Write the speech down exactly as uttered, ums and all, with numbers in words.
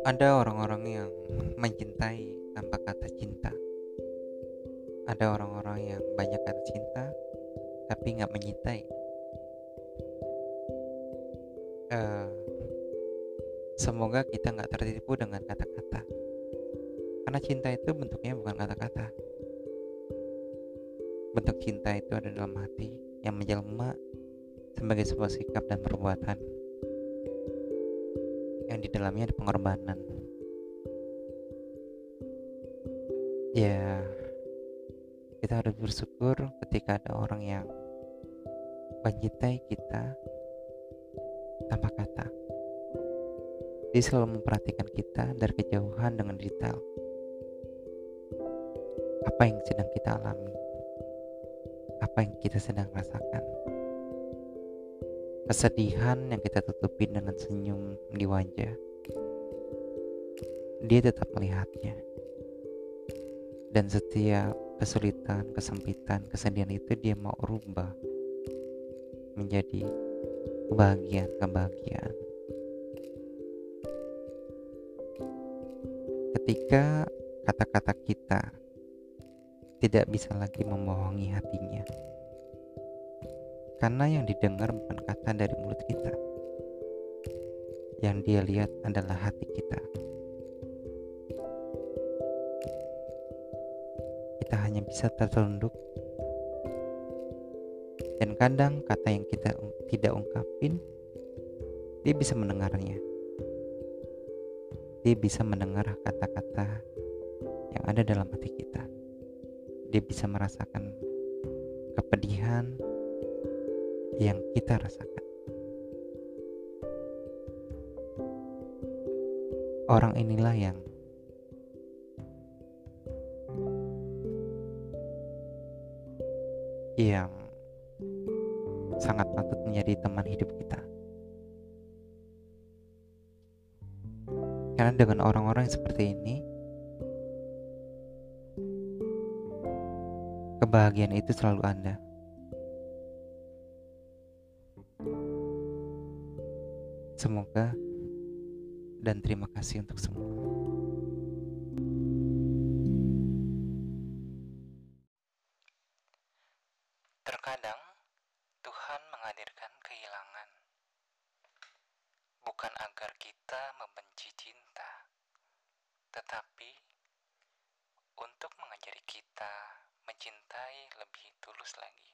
Ada orang-orang yang mencintai tanpa kata cinta. Ada orang-orang yang banyak kata cinta tapi nggak menyintai. Eh, Semoga kita nggak tertipu dengan kata-kata. Karena cinta itu bentuknya bukan kata-kata. Bentuk cinta itu ada dalam hati yang menjelma sebagai sebuah sikap dan perbuatan yang di dalamnya ada pengorbanan. Ya, kita harus bersyukur ketika ada orang yang mencintai kita tanpa kata. Dia selalu memperhatikan kita dari kejauhan dengan detail. Apa yang sedang kita alami, apa yang kita sedang rasakan. Kesedihan yang kita tutupi dengan senyum di wajah, dia tetap melihatnya. Dan setiap kesulitan, kesempitan, kesedihan itu dia mau rubah menjadi kebahagiaan-kebahagiaan. Ketika kata-kata kita tidak bisa lagi membohongi hatinya, karena yang didengar bukan kata dari mulut kita, yang dia lihat adalah hati kita. Kita hanya bisa tertunduk, dan kadang kata yang kita tidak ungkapin, dia bisa mendengarnya. Dia bisa mendengar kata-kata yang ada dalam hati kita. Dia bisa merasakan kepedihan yang kita rasakan. Orang inilah yang yang sangat patut menjadi teman hidup kita. Karena dengan orang-orang seperti ini, kebahagiaan itu selalu ada. Semoga dan terima kasih untuk semua. Terkadang Tuhan menghadirkan kehilangan, bukan agar kita membenci cinta, tetapi untuk mengajari kita mencintai lebih tulus lagi.